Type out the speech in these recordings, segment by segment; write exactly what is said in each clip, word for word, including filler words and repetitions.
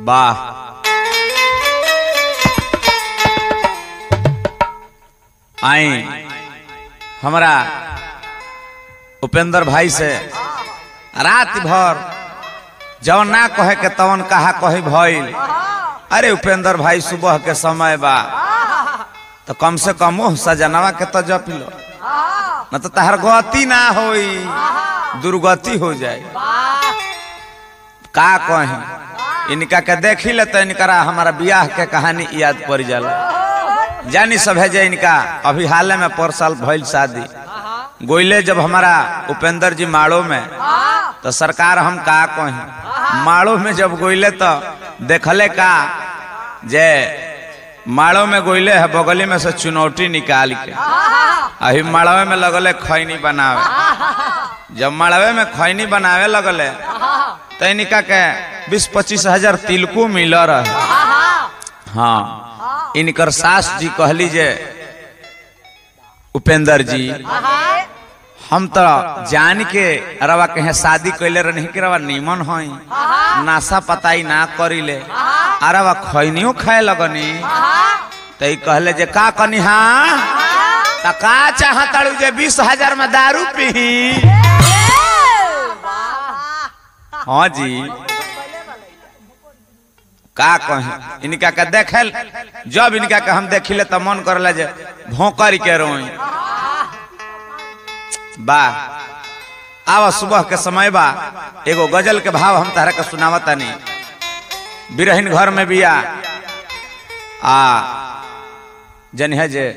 वाह आई हमारा उपेंद्र भाई से रात भर जवन ना कहे के तवन कहा कही भइल। अरे उपेंद्र भाई सुबह के समय बा तो कम से कम सजनवा के तो जप लो न तो तहर गति ना होई दुर्गति हो जाए। का कही इनका के देखी ले तो इनका हमारा ब्याह के कहानी याद पड़ जाला। जानी सब है जे इनका अभी हाल में पर साल भइल शादी गोइले जब हमारा उपेंद्र जी माड़ो में तो सरकार हम का कही माड़ो में जब गोइले तो देखले का जे माड़ो में गोइले है बगली में से चुनौती निकाल के अभी माड़वे में लगले खैनी बनावे। जब माड़वे में खैनी बनावे लगले तो इनका के बीस पच्चीस हजार तिलकू मिल रहे। हाँ इनकर सास जी कहली जे उपेंद्र जी हम तो जान के रवा कहे शादी कैले रही कि रवा नीमन हई नाशा पताई ना करिले अरवा खैनियो खाए लगनी तो कहले जे का कनी हाँ तो का चाहताड़ू जे बीस हजार में दारू पी। हाँ जी का कहे इनका के देखल जब इनका के हम देखिले तो मन करला जे भौंकर के रोई। बा आवा सुबह के समय बा एगो गजल के भाव हम तारा के सुनावता नहीं। बिरहिन घर में बिया आ जन है जे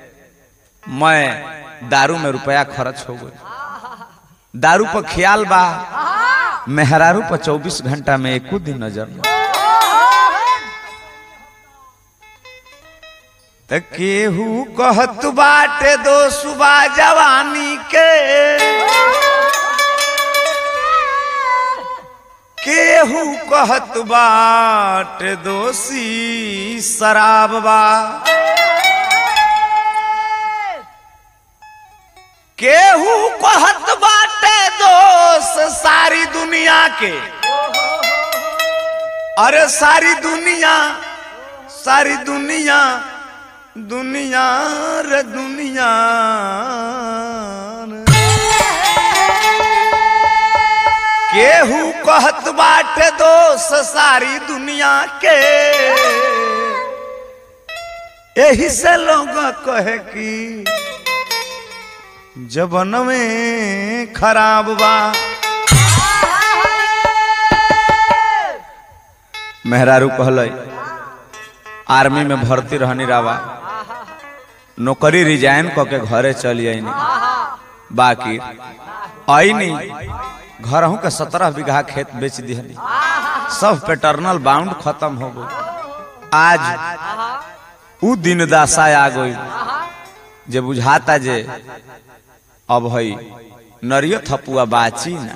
मैं दारू में रुपया खर्च हो गई। दारू पर ख्याल बा मेहरारू पर चौबीस घंटा में एको दिन नजर न त केहू कहत बाटे दो सुबह जवानी के केहू कहत बाटे दोषी शराब बा केहू कहत बाटे दोष सारी दुनिया के। अरे सारी दुनिया सारी दुनिया दुनिया रे दुनिया केहू कहत बाटे दोष सारी दुनिया के। यही से लोग कहे कि जबन में खराब बा। मेहरारू कहले आर्मी में भर्ती रहनी रावा नौकरी रिजाइन करके घरे चली आईनी बाकी आईनी घर के सत्रह बीघा खेत बेच दिहनी सब पेटर्नल बाउंड खत्म हो गई। आज उ दिन दासा आ गई जे बुझाता जे अब हई नरियो थपुआ बाची ना।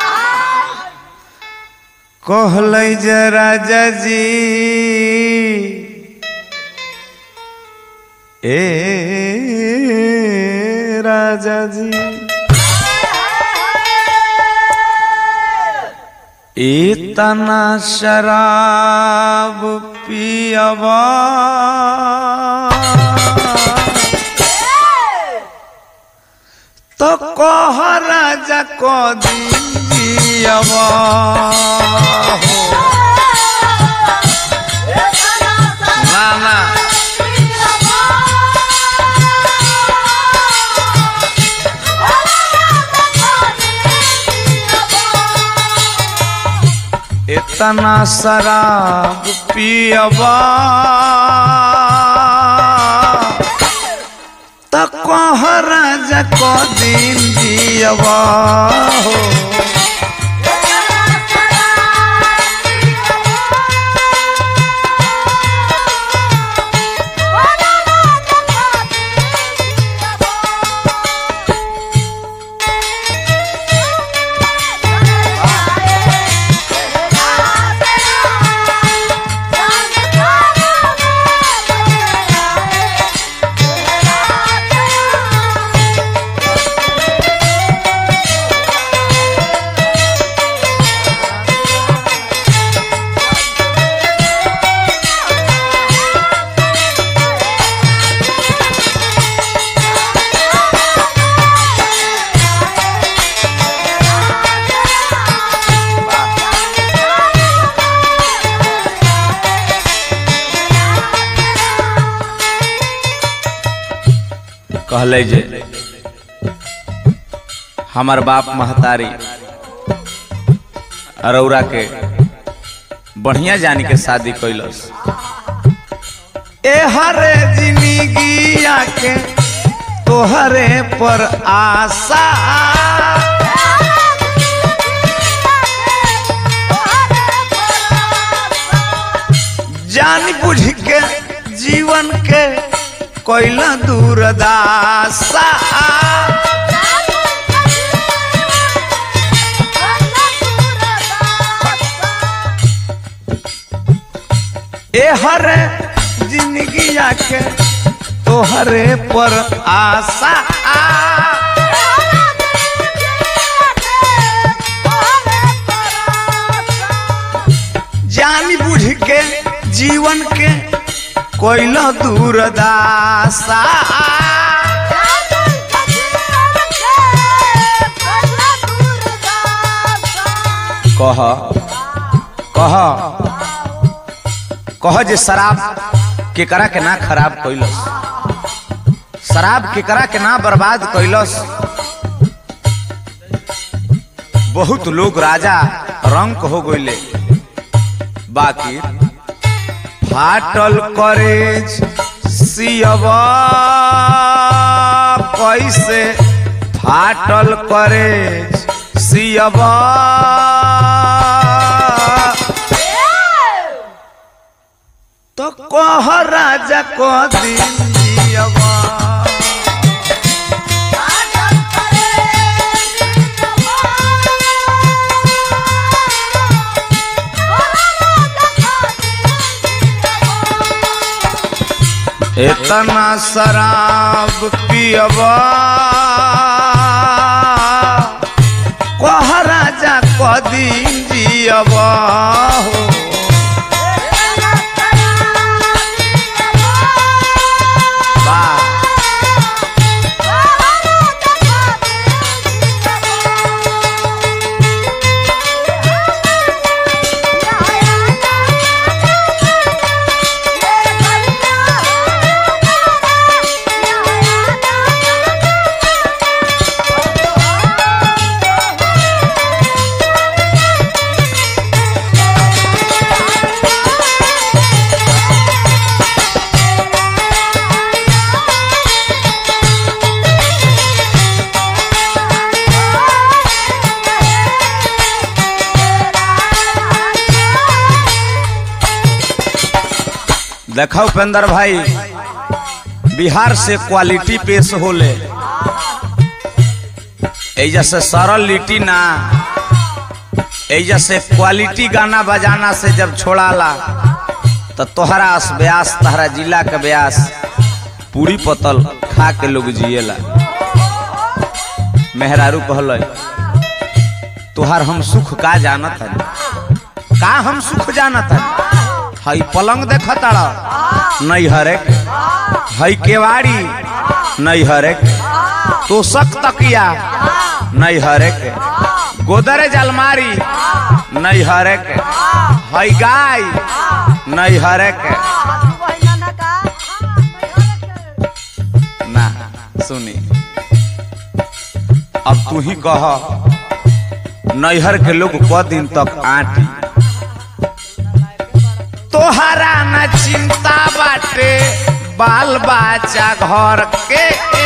कहले जे राजा जी ए राजा जी इतना शराब पियबा तो कह राजा को दीजिएबा ना ना इतना शराब पियबा तो कह राजा को दिन जियबा हो। कहले जे हमार बाप महतारी अरौरा के बढ़िया जानी के शादी कैलस। ए हरे जिंदगी आके तोहरे पर आशा जान बुझ के जीवन के कोइला दूरदासा ए हरे जिंदगी आके तोहरे पर आशा जान बुझ के जीवन के कोइला दूरदासा कह कह कह जे शराब केकरा के ना खराब कैलस, शराब केकरा के ना बर्बाद कैलस। बहुत लोग राजा रंक हो गइले, बाकी फाटल करेज सियबा कैसे फाटल करेज सियबा तो कह राजा को दिन जियबा इतना शराब पियबा कह राजा को दिन जियबा हो देखो उपेंद्र भाई, बिहार से क्वालिटी पेश होले, एजा से सरल लिटी ना, एजा से क्वालिटी गाना बजाना से जब छोड़ाला तो तोहरा ब्यास तहरा जिला के ब्यास पूरी पतल खा के लोग जिएला। मेहरारू कहल तोहार हम सुख का जानत है, का हम सुख जानत है। हई पलंग देखताड़ा नहीं हरेक, हई केवाड़ी नहीं हरेक, तोशक तकिया नहीं हरेक, गोदरेज अलमारी नहीं हरेक, हई गाय नहीं हरेक ना। सुनी अब तू ही कह, नैहर के लोग क दिन तक आटी तोहरा न चिंता बाटे बाल बच्चा घर के,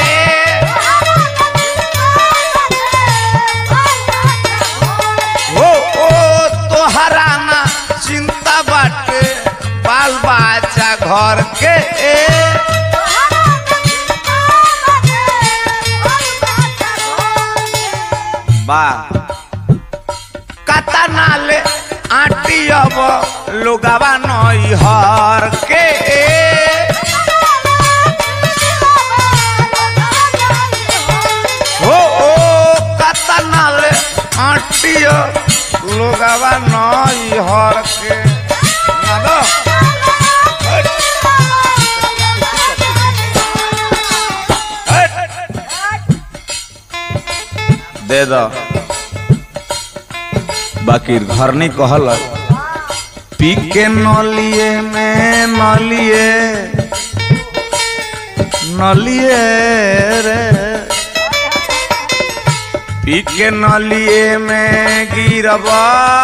ओ ओ तोहरा न चिंता बाटे बाल बच्चा घर के। बा कता नाले आटी अब लोगवा नैहर के, हो ओ कता नाले आटी लोगवा नैहर के। दे दो बाकी घर नहीं कहल, पी के नलिए में नलिए नलिए रे पी के नलिए में गिरबा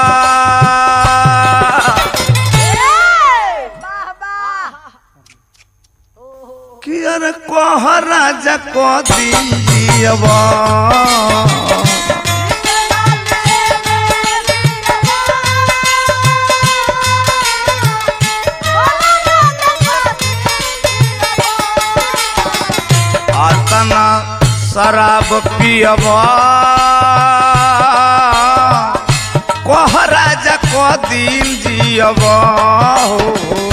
कि अरे कह राजा को दिन जियबा आतना शराब पियबा कह राजा को दिन जियबा हो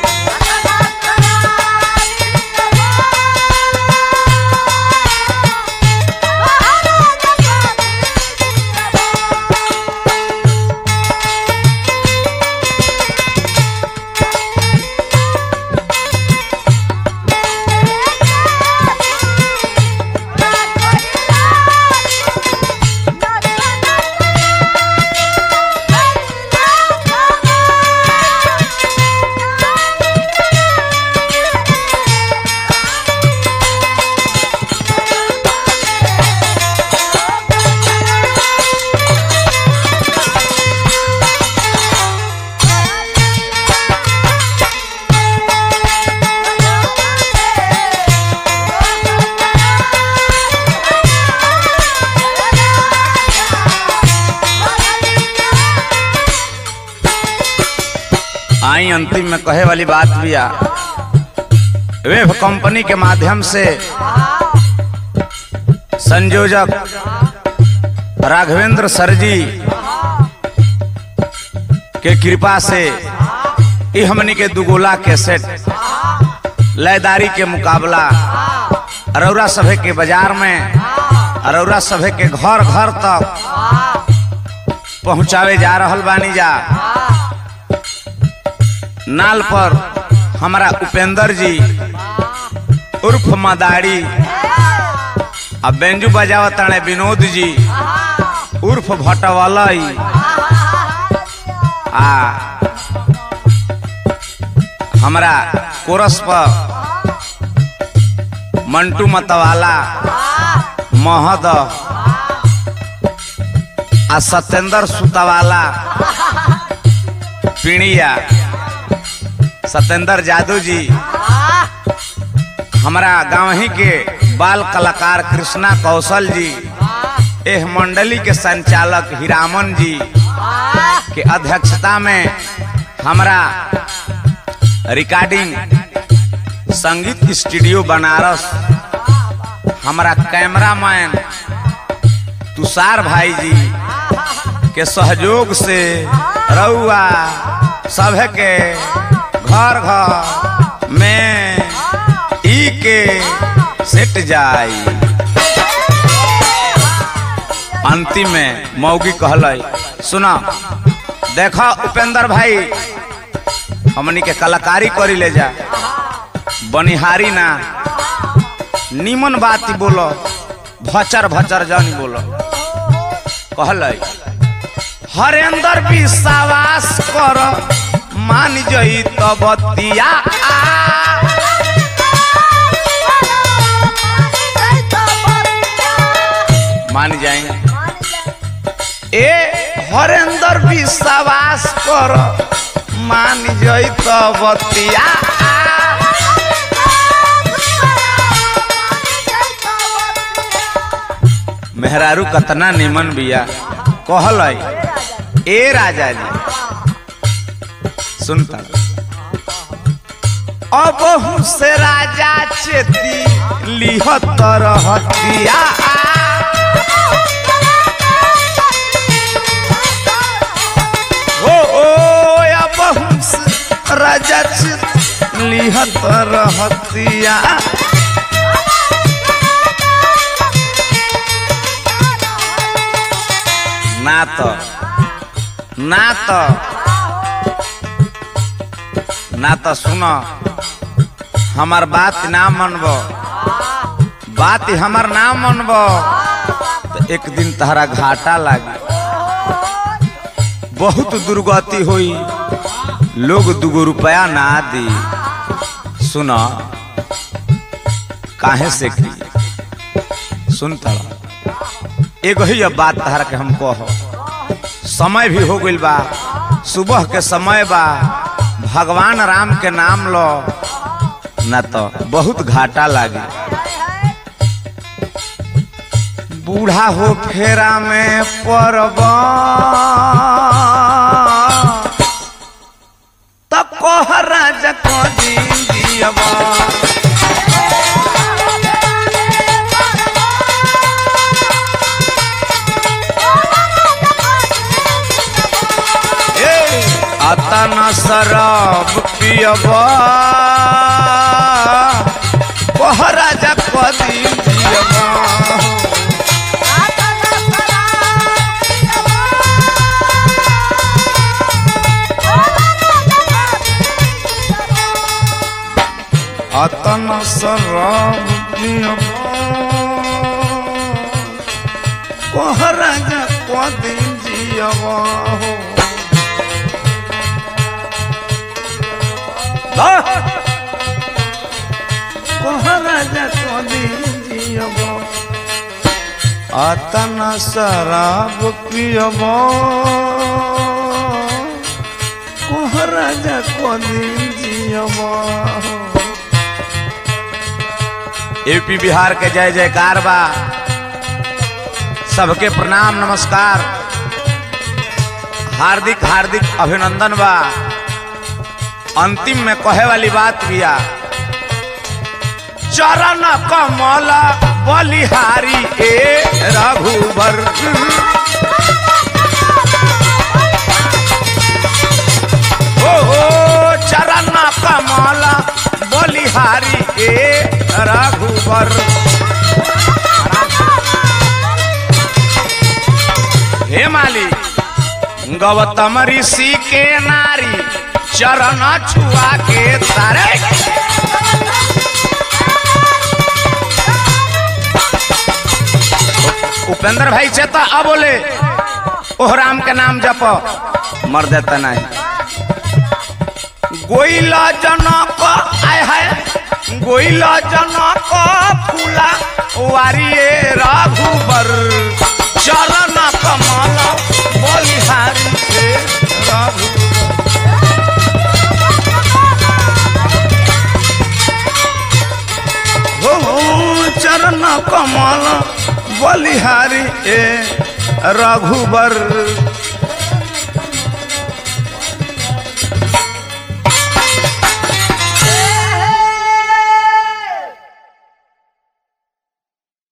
आई अंतिम में कहे वाली बात भी आ वेब कंपनी के माध्यम से संयोजक राघवेंद्र सर जी के कृपा से ये हमनी के दुगोला के सेट लयदारी के मुकाबला अरौरा सभे के बाजार में अरौरा सभे के घर घर तक पहुंचावे जा रहल बानी जा। नाल पर हमारा उपेंद्र जी उर्फ मदारी अब बेंजू बजावत विनोद जी उर्फ भटवलई आ हमारा कोरस पर मंटू मतवाला महद आ सत्येंद्र सुतावाला पीड़िया सत्येंद्र जादू जी हमारा गांव ही के बाल कलाकार कृष्णा कौशल जी एह मंडली के संचालक हिरामन जी के अध्यक्षता में हमारा रिकॉर्डिंग संगीत स्टूडियो बनारस हमारा कैमरामैन तुषार भाई जी के सहयोग से रउआ सभे के घर घर में ई के सेट जाई। अंतिम में मौगी कहलाई सुना देखा उपेंद्र भाई हमनी के कलाकारी करी ले जा बनिहारी ना निमन बात बोलो भचर भचर जानी बोलो कहलाई हरेंद्र विश्वास कर मान जई तो बतिया मान जाए ए हरेंद्र विश्वास कर मान जई तो बतिया मेहरारू कतना निमन बिया कहलाई ए राजा जी सुनता अब से राजा चेती लिहत रहतिया ओ ओ अब से राजा चेती लिहत रहतिया ना तो ना तो ना तो सुनो हमार बात ना मनबो बात हमार ना मनबो तो एक दिन तहरा घाटा लागी बहुत दुर्गति हुई लोग दुगो रुपया ना दी सुनो काहे से की सुनता एगो ही अब बात तहरा के हम कहो समय भी हो गइल बा सुबह के समय बा भगवान राम के नाम लो ना तो बहुत घाटा लागे बूढ़ा हो फेरा में परबा तब कह राजा को दिन दियबा अतना शराब पियबा कह राजा को दिन दियबा अतना शराब पियबा कह राजा को दिन जियबा कह राजा को दिन जियबा अतना शराब पियबा कह राजा को दिन जियबा। यूपी बिहार के जय जयकार बा सबके प्रणाम नमस्कार हार्दिक हार्दिक अभिनंदन बा। अंतिम में कहे वाली बात बिया चरण कमल बलिहारी ए रघुबर ओ चरण कमल बलिहारी ए रघुबर हे माली गौतम ऋषि के नारी चरण छुआ के तारे उपेंद्र भाई से तो अब बोले ओह राम के नाम जप मर देता नहीं गोइला जनक आय है गोइला जनक फूला वारिये रघुबर चरण कमल बलिहारी से रघुबर चरण कमल बलिहारी ए रघुबर